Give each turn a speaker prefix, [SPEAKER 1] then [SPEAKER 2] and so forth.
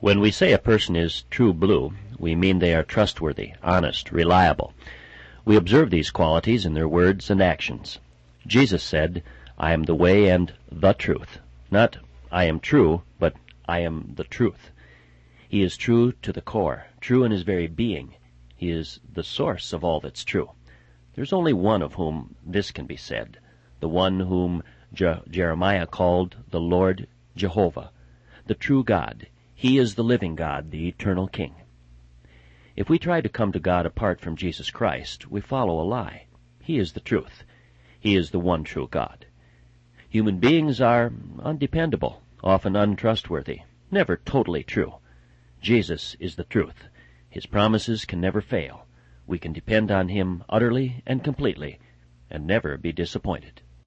[SPEAKER 1] When we say a person is true blue, we mean they are trustworthy, honest, reliable. We observe these qualities in their words and actions. Jesus said, "I am the way and the truth." Not, "I am true," but "I am the truth." He is true to the core, true in his very being. He is the source of all that's true. There's only one of whom this can be said, the one whom Jeremiah called the Lord Jehovah, the true God. He is the living God, the eternal King. If we try to come to God apart from Jesus Christ, we follow a lie. He is the truth. He is the one true God. Human beings are undependable, often untrustworthy, never totally true. Jesus is the truth. His promises can never fail. We can depend on him utterly and completely, and never be disappointed.